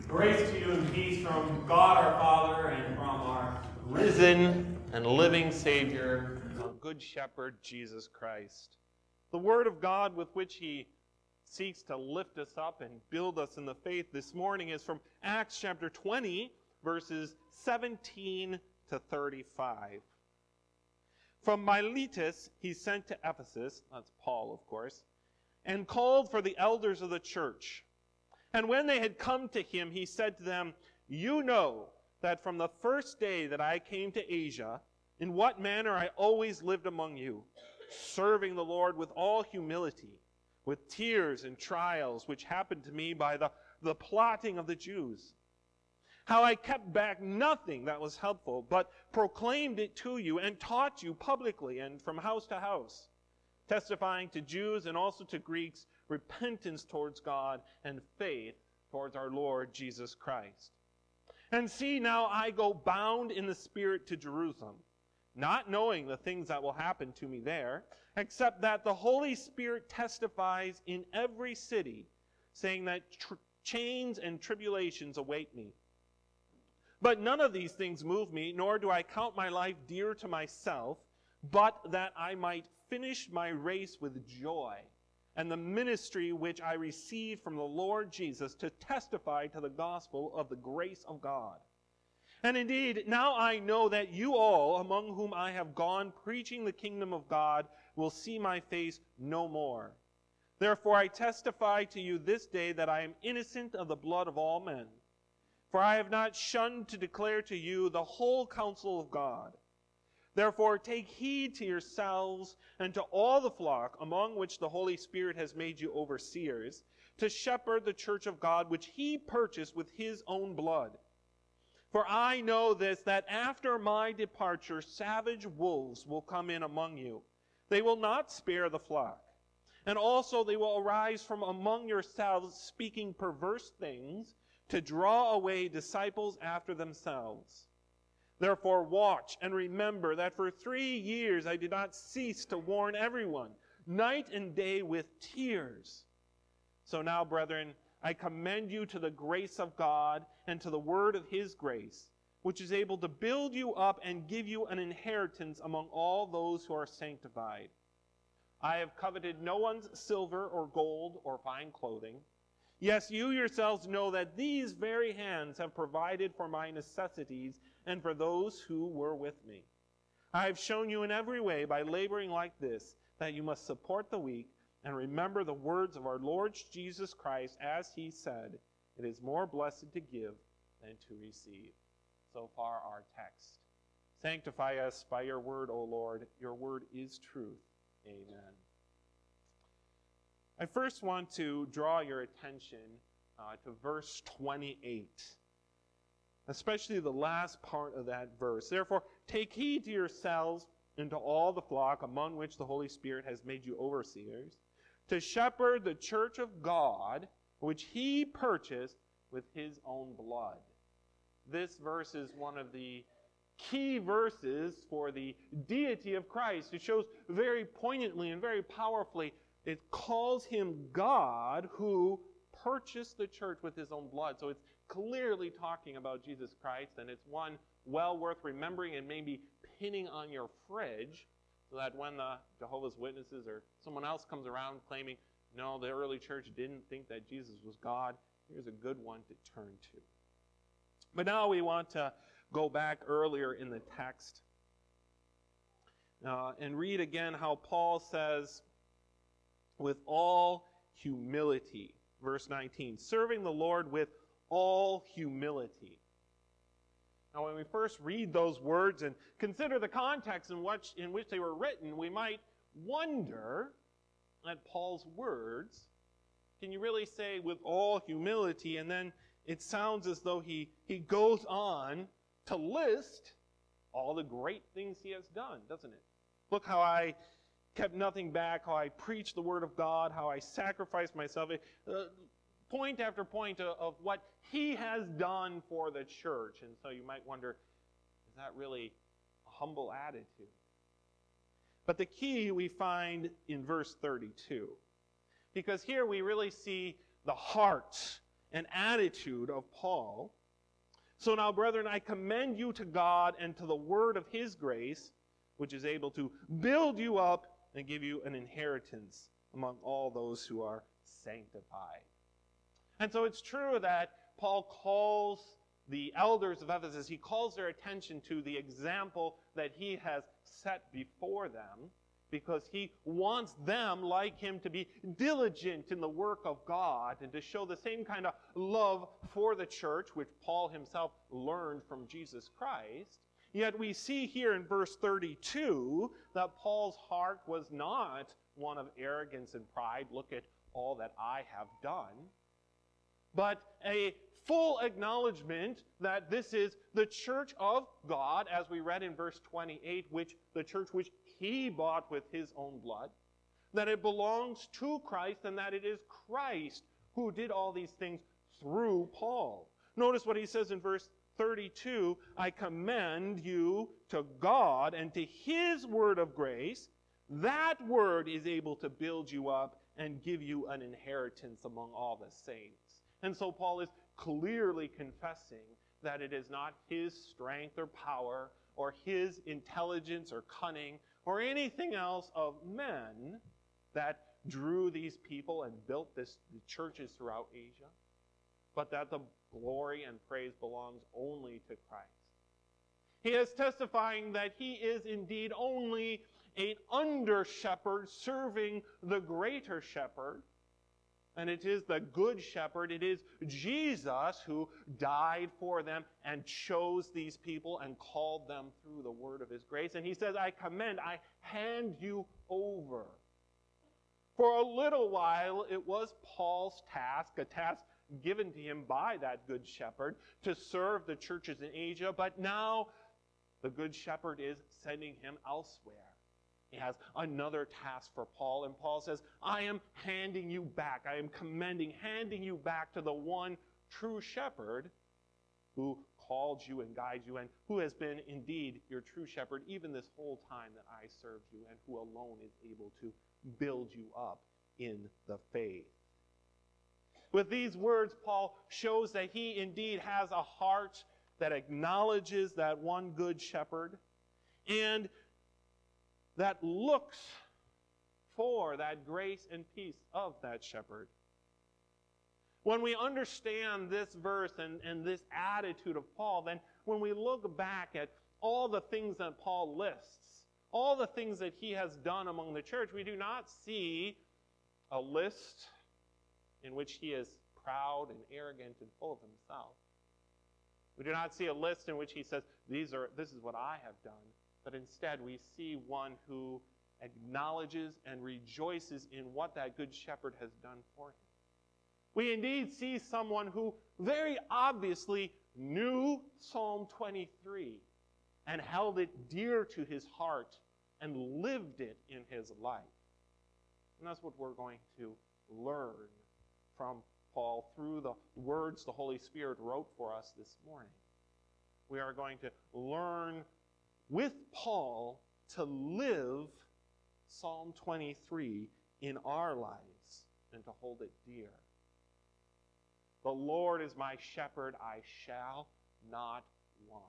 Grace to you and peace from God our Father and from our risen and living Savior, our Good Shepherd, Jesus Christ. The Word of God with which He seeks to lift us up and build us in the faith this morning is from Acts chapter 20, verses 17 to 35. From Miletus he sent to Ephesus, that's Paul of course, and called for the elders of the church. And when they had come to him, he said to them, "You know that from the first day that I came to Asia, in what manner I always lived among you, serving the Lord with all humility, with tears and trials which happened to me by the plotting of the Jews. How I kept back nothing that was helpful, but proclaimed it to you and taught you publicly and from house to house, testifying to Jews and also to Greeks repentance towards God and faith towards our Lord Jesus Christ. And see, now I go bound in the Spirit to Jerusalem, not knowing the things that will happen to me there, except that the Holy Spirit testifies in every city, saying that chains and tribulations await me. But none of these things move me, nor do I count my life dear to myself, but that I might finish my race with joy, and the ministry which I received from the Lord Jesus to testify to the gospel of the grace of God. And indeed, now I know that you all, among whom I have gone preaching the kingdom of God, will see my face no more. Therefore I testify to you this day that I am innocent of the blood of all men. For I have not shunned to declare to you the whole counsel of God. Therefore take heed to yourselves and to all the flock among which the Holy Spirit has made you overseers, to shepherd the church of God which he purchased with his own blood. For I know this, that after my departure savage wolves will come in among you. They will not spare the flock. And also they will arise from among yourselves, speaking perverse things, to draw away disciples after themselves. Therefore watch and remember that for 3 years I did not cease to warn everyone, night and day with tears. So now, brethren, I commend you to the grace of God and to the word of his grace, which is able to build you up and give you an inheritance among all those who are sanctified. I have coveted no one's silver or gold or fine clothing. Yes, you yourselves know that these very hands have provided for my necessities and for those who were with me. I have shown you in every way by laboring like this that you must support the weak and remember the words of our Lord Jesus Christ as he said, "It is more blessed to give than to receive." So far our text. Sanctify us by your word, O Lord. Your word is truth. Amen. I first want to draw your attention to verse 28, especially the last part of that verse. Therefore, take heed to yourselves and to all the flock among which the Holy Spirit has made you overseers, to shepherd the church of God, which he purchased with his own blood. This verse is one of the key verses for the deity of Christ. It shows very poignantly and very powerfully. It calls him God who purchased the church with his own blood. So it's clearly talking about Jesus Christ, and it's one well worth remembering and maybe pinning on your fridge so that when the Jehovah's Witnesses or someone else comes around claiming, no, the early church didn't think that Jesus was God, here's a good one to turn to. But now we want to go back earlier in the text and read again how Paul says, with all humility, verse 19, serving the Lord with all humility. Now, when we first read those words and consider the context in which they were written, we might wonder at Paul's words, can you really say with all humility? And then it sounds as though he goes on to list all the great things he has done, doesn't it? Look how I kept nothing back, how I preached the word of God, how I sacrificed myself. Point after point of what he has done for the church. And so you might wonder, is that really a humble attitude? But the key we find in verse 32. Because here we really see the heart and attitude of Paul. So now, brethren, I commend you to God and to the word of his grace, which is able to build you up and give you an inheritance among all those who are sanctified. And so it's true that Paul calls the elders of Ephesus, he calls their attention to the example that he has set before them, because he wants them, like him, to be diligent in the work of God and to show the same kind of love for the church, which Paul himself learned from Jesus Christ. Yet we see here in verse 32 that Paul's heart was not one of arrogance and pride. Look at all that I have done. But a full acknowledgement that this is the church of God, as we read in verse 28, the church which he bought with his own blood, that it belongs to Christ, and that it is Christ who did all these things through Paul. Notice what he says in verse 32, I commend you to God and to his word of grace. That word is able to build you up and give you an inheritance among all the saints. And so Paul is clearly confessing that it is not his strength or power or his intelligence or cunning or anything else of men that drew these people and built the churches throughout Asia, but that the glory and praise belongs only to Christ. He is testifying that he is indeed only an under-shepherd serving the greater shepherd, and it is the good shepherd, it is Jesus who died for them and chose these people and called them through the word of his grace. And he says, I hand you over. For a little while, it was Paul's task, a task given to him by that good shepherd, to serve the churches in Asia. But now, the good shepherd is sending him elsewhere. He has another task for Paul, and Paul says, I am handing you back. I am handing you back to the one true shepherd who called you and guides you, and who has been indeed your true shepherd even this whole time that I served you, and who alone is able to build you up in the faith. With these words, Paul shows that he indeed has a heart that acknowledges that one good shepherd, and that looks for that grace and peace of that shepherd. When we understand this verse and this attitude of Paul, then when we look back at all the things that Paul lists, all the things that he has done among the church, we do not see a list in which he is proud and arrogant and full of himself. We do not see a list in which he says, this is what I have done. But instead, we see one who acknowledges and rejoices in what that good shepherd has done for him. We indeed see someone who very obviously knew Psalm 23 and held it dear to his heart and lived it in his life. And that's what we're going to learn from Paul through the words the Holy Spirit wrote for us this morning. We are going to learn with Paul to live Psalm 23 in our lives and to hold it dear. The Lord is my shepherd, I shall not want.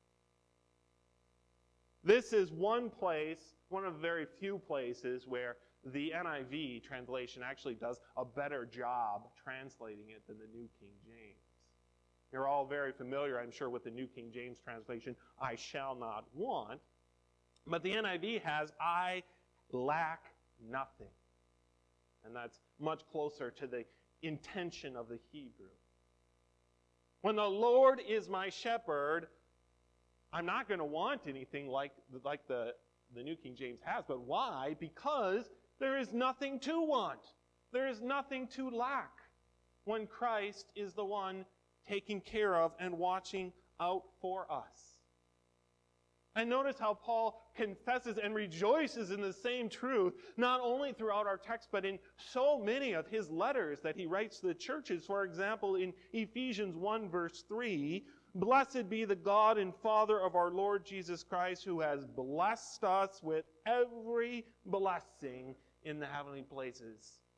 This is one place, one of the very few places where the NIV translation actually does a better job translating it than the New King James. You're all very familiar, I'm sure, with the New King James translation, I shall not want. But the NIV has, I lack nothing. And that's much closer to the intention of the Hebrew. When the Lord is my shepherd, I'm not going to want anything like the New King James has. But why? Because there is nothing to want. There is nothing to lack when Christ is the one taking care of and watching out for us. And notice how Paul confesses and rejoices in the same truth, not only throughout our text, but in so many of his letters that he writes to the churches. For example, in Ephesians 1 verse 3, Blessed be the God and Father of our Lord Jesus Christ, who has blessed us with every blessing in the heavenly places.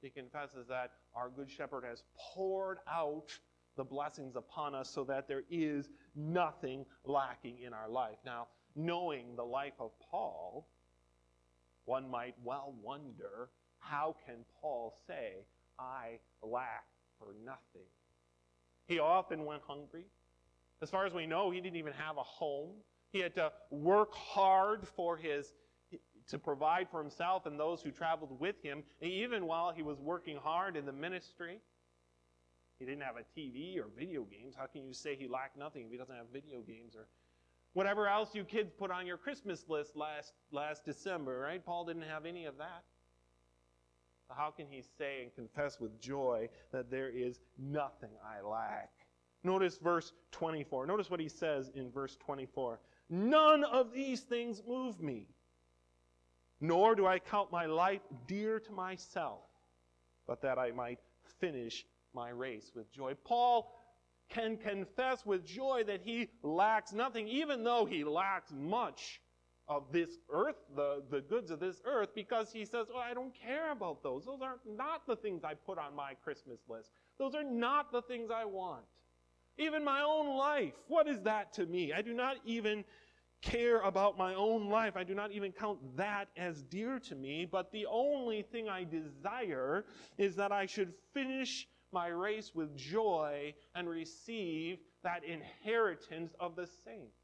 He confesses that our Good Shepherd has poured out the blessings upon us so that there is nothing lacking in our life. Now, knowing the life of Paul, one might well wonder, how can Paul say, I lack for nothing? He often went hungry. As far as we know, he didn't even have a home. He had to work hard to provide for himself and those who traveled with him. And even while he was working hard in the ministry, he didn't have a TV or video games. How can you say he lacked nothing if he doesn't have video games or whatever else you kids put on your Christmas list last December, right? Paul didn't have any of that. How can he say and confess with joy that there is nothing I lack? Notice verse 24. Notice what he says in verse 24. None of these things move me, nor do I count my life dear to myself, but that I might finish my race with joy. Paul can confess with joy that he lacks nothing, even though he lacks much of this earth, the goods of this earth, because he says, oh, I don't care about those. Those are not the things I put on my Christmas list. Those are not the things I want. Even my own life, what is that to me? I do not even care about my own life. I do not even count that as dear to me, but the only thing I desire is that I should finish my race with joy and receive that inheritance of the saints.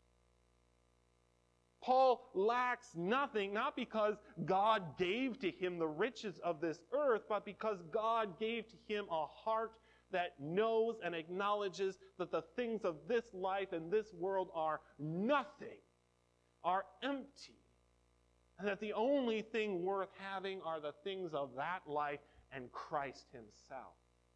Paul lacks nothing, not because God gave to him the riches of this earth, but because God gave to him a heart that knows and acknowledges that the things of this life and this world are nothing, are empty, and that the only thing worth having are the things of that life and Christ himself.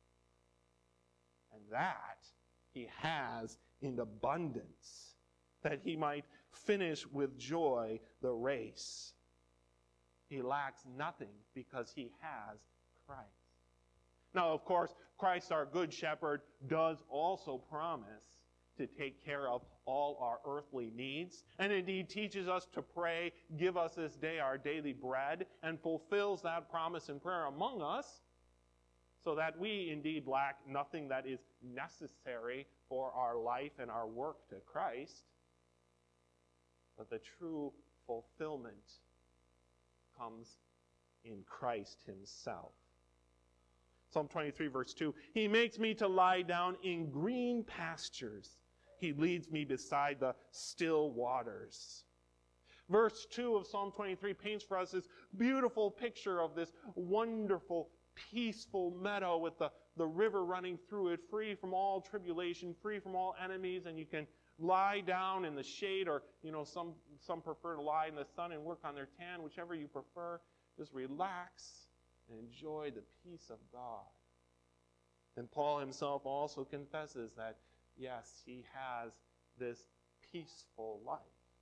And that he has in abundance, that he might finish with joy the race. He lacks nothing because he has Christ. Now, of course, Christ, our Good Shepherd, does also promise to take care of all our earthly needs, and indeed teaches us to pray, give us this day our daily bread, and fulfills that promise in prayer among us, so that we indeed lack nothing that is necessary for our life and our work to Christ. But the true fulfillment comes in Christ himself. Psalm 23, verse 2, he makes me to lie down in green pastures. He leads me beside the still waters. Verse 2 of Psalm 23 paints for us this beautiful picture of this wonderful, peaceful meadow with the river running through it, free from all tribulation, free from all enemies, and you can lie down in the shade, or some prefer to lie in the sun and work on their tan, whichever you prefer. Just relax and enjoy the peace of God. And Paul himself also confesses that, yes, he has this peaceful life.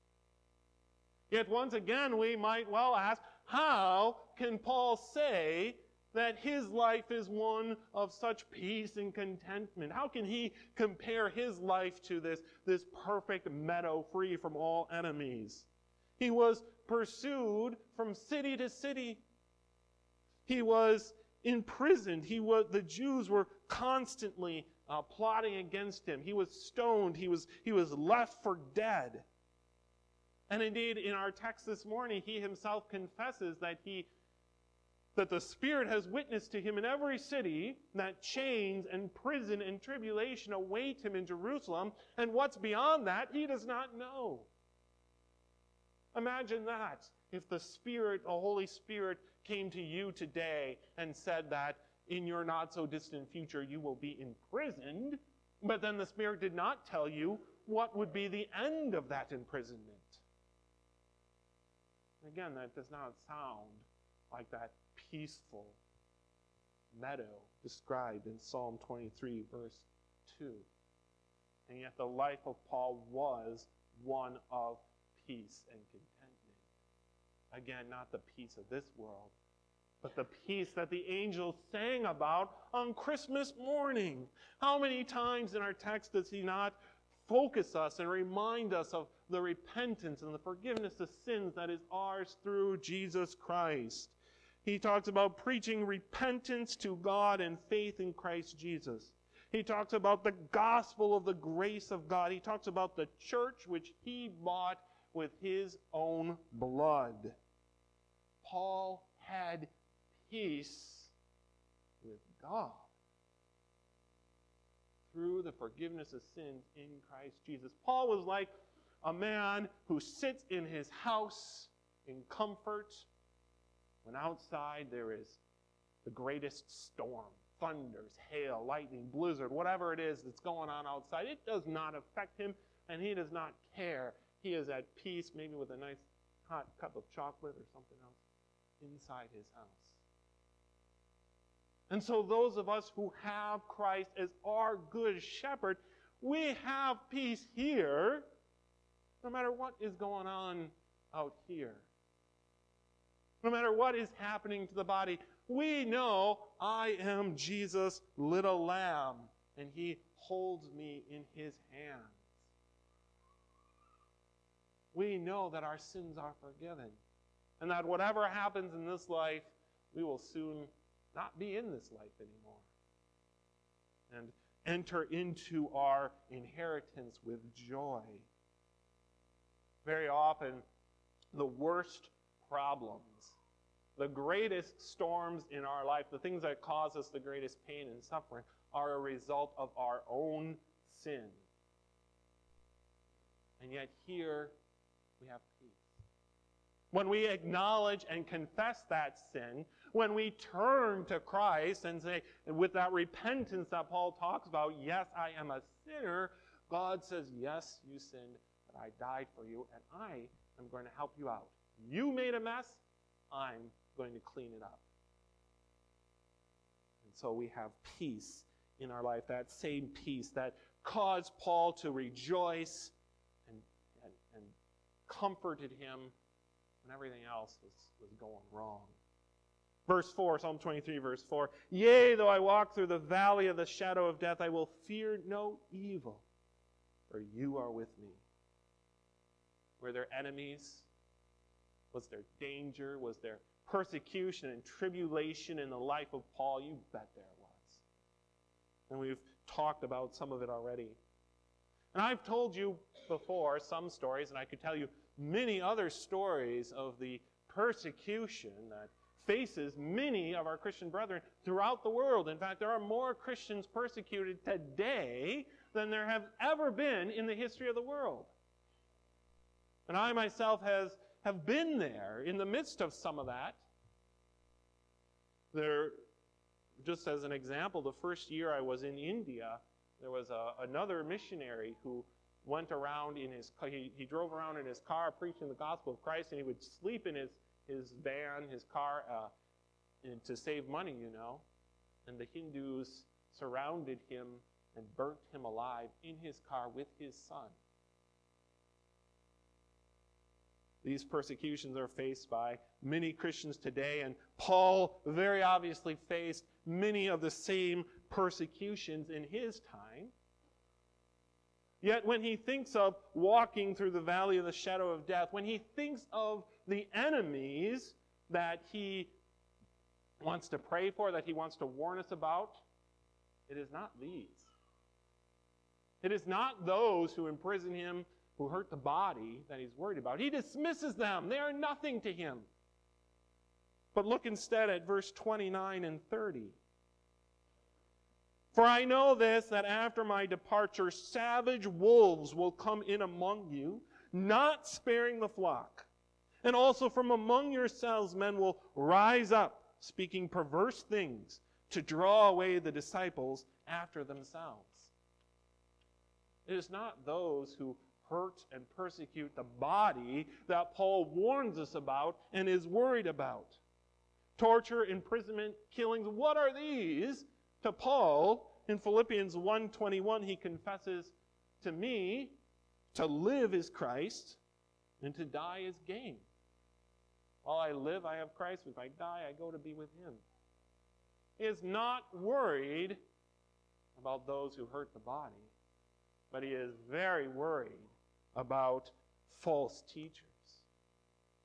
Yet once again, we might well ask, how can Paul say that his life is one of such peace and contentment? How can he compare his life to this perfect meadow free from all enemies? He was pursued from city to city. He was imprisoned. The Jews were constantly plotting against him. He was stoned. He was left for dead. And indeed, in our text this morning, he himself confesses that the Spirit has witnessed to him in every city that chains and prison and tribulation await him in Jerusalem, and what's beyond that, he does not know. Imagine that, if the Holy Spirit, came to you today and said that in your not-so-distant future you will be imprisoned, but then the Spirit did not tell you what would be the end of that imprisonment. Again, that does not sound like that peaceful meadow described in Psalm 23, verse 2. And yet the life of Paul was one of peace and contentment. Again, not the peace of this world, but the peace that the angels sang about on Christmas morning. How many times in our text does he not focus us and remind us of the repentance and the forgiveness of sins that is ours through Jesus Christ? He talks about preaching repentance to God and faith in Christ Jesus. He talks about the gospel of the grace of God. He talks about the church which he bought with his own blood. Paul had peace with God through the forgiveness of sins in Christ Jesus. Paul was like a man who sits in his house in comfort when outside there is the greatest storm, thunders, hail, lightning, blizzard, whatever it is that's going on outside. It does not affect him, and he does not care. He is at peace, maybe with a nice hot cup of chocolate or something else inside his house. And so those of us who have Christ as our good shepherd, we have peace here, no matter what is going on out here. No matter what is happening to the body, we know I am Jesus' little lamb, and he holds me in his hands. We know that our sins are forgiven, and that whatever happens in this life, we will soon not be in this life anymore, and enter into our inheritance with joy. Very often, the worst problems, the greatest storms in our life, the things that cause us the greatest pain and suffering, are a result of our own sin. And yet here we have peace. When we acknowledge and confess that sin, when we turn to Christ and say, with that repentance that Paul talks about, yes, I am a sinner, God says, yes, you sinned, but I died for you, and I am going to help you out. You made a mess, I'm going to clean it up. And so we have peace in our life, that same peace that caused Paul to rejoice and comforted him when everything else was going wrong. Verse 4, Psalm 23, verse 4, "Yea, though I walk through the valley of the shadow of death, I will fear no evil, for you are with me." Were there enemies? Was there danger? Was there persecution and tribulation in the life of Paul? You bet there was. And we've talked about some of it already. And I've told you before some stories, and I could tell you many other stories of the persecution that faces many of our Christian brethren throughout the world. In fact, there are more Christians persecuted today than there have ever been in the history of the world. And I myself have been there in the midst of some of that. Just as an example, the first year I was in India, there was another missionary who went around in his car. He drove around in his car preaching the gospel of Christ, and he would sleep in his van, his car, to save money, you know. And the Hindus surrounded him and burnt him alive in his car with his son. These persecutions are faced by many Christians today, and Paul very obviously faced many of the same persecutions in his time. Yet when he thinks of walking through the valley of the shadow of death, when he thinks of the enemies that he wants to pray for, that he wants to warn us about, it is not these. It is not those who imprison him, who hurt the body, that he's worried about. He dismisses them. They are nothing to him. But look instead at verse 29 and 30. "For I know this, that after my departure, savage wolves will come in among you, not sparing the flock. And also from among yourselves men will rise up, speaking perverse things, to draw away the disciples after themselves." It is not those who hurt and persecute the body that Paul warns us about and is worried about. Torture, imprisonment, killings, what are these? To Paul, in Philippians 1:21, he confesses, "To me, to live is Christ, and to die is gain. While I live, I have Christ. If I die, I go to be with him." He is not worried about those who hurt the body, but he is very worried about false teachers.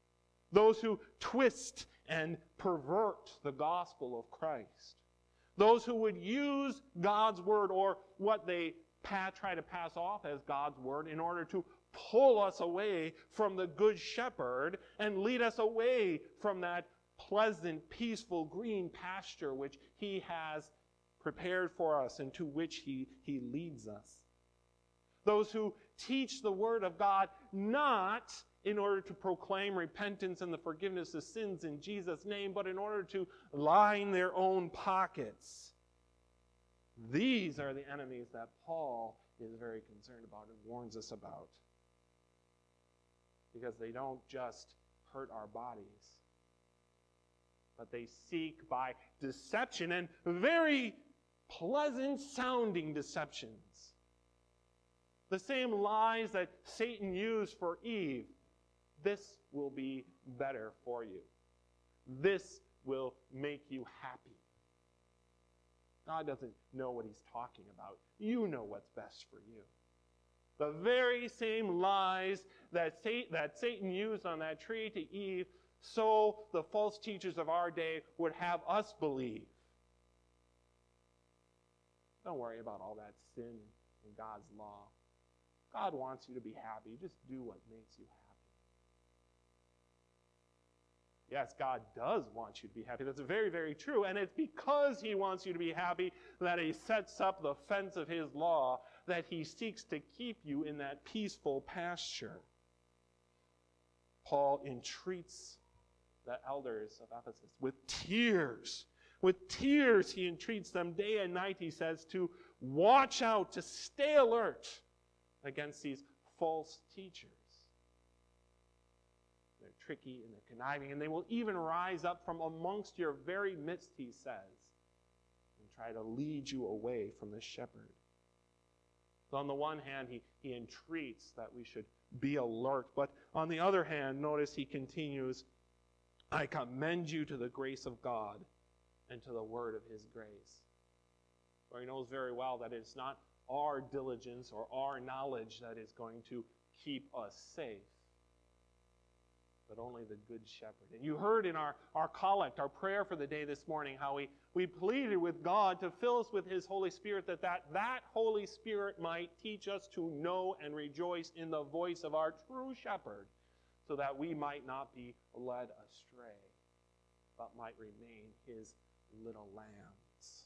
those who twist and pervert the gospel of Christ, those who would use God's word, or what they try to pass off as God's word, in order to pull us away from the Good Shepherd and lead us away from that pleasant, peaceful, green pasture which he has prepared for us and to which he leads us. Those who teach the word of God not in order to proclaim repentance and the forgiveness of sins in Jesus' name, but in order to line their own pockets. These are the enemies that Paul is very concerned about and warns us about. Because they don't just hurt our bodies, but they seek by deception, and very pleasant sounding deceptions, the same lies that Satan used for Eve. This will be better for you. This will make you happy. God doesn't know what he's talking about. You know what's best for you. The very same lies that Satan used on that tree to Eve, so the false teachers of our day would have us believe. Don't worry about all that sin in God's law. God wants you to be happy. Just do what makes you happy. Yes, God does want you to be happy. That's very, very true. And it's because he wants you to be happy that he sets up the fence of his law, that he seeks to keep you in that peaceful pasture. Paul entreats the elders of Ephesus with tears. With tears, he entreats them day and night, he says, to watch out, to stay alert against these false teachers. They're tricky and they're conniving, and they will even rise up from amongst your very midst, he says, and try to lead you away from the shepherd. So on the one hand, he entreats that we should be alert, but on the other hand, notice he continues, I commend you to the grace of God and to the word of his grace. For he knows very well that it's not our diligence or our knowledge that is going to keep us safe, but only the good shepherd. And you heard in our collect, our prayer for the day this morning, how we pleaded with God to fill us with his Holy Spirit, that Holy Spirit might teach us to know and rejoice in the voice of our true shepherd, so that we might not be led astray, but might remain his little lambs.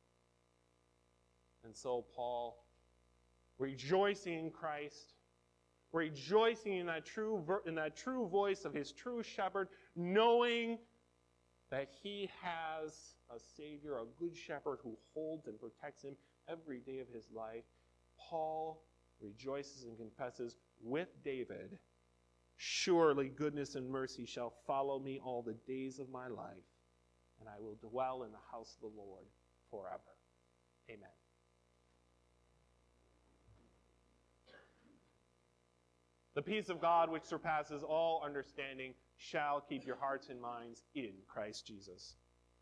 And so Paul, rejoicing in Christ, rejoicing in that true voice of his true shepherd, knowing that he has a Savior, a good shepherd who holds and protects him every day of his life, Paul rejoices and confesses with David, surely goodness and mercy shall follow me all the days of my life, and I will dwell in the house of the Lord forever. Amen. The peace of God, which surpasses all understanding, shall keep your hearts and minds in Christ Jesus.